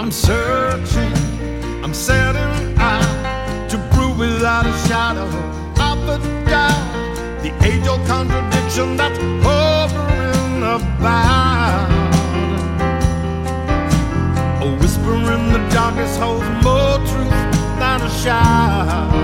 I'm searching, I'm setting out to prove without a shadow of a doubt the age-old contradiction that's hovering about. A whisper in the darkness holds more truth than a shout.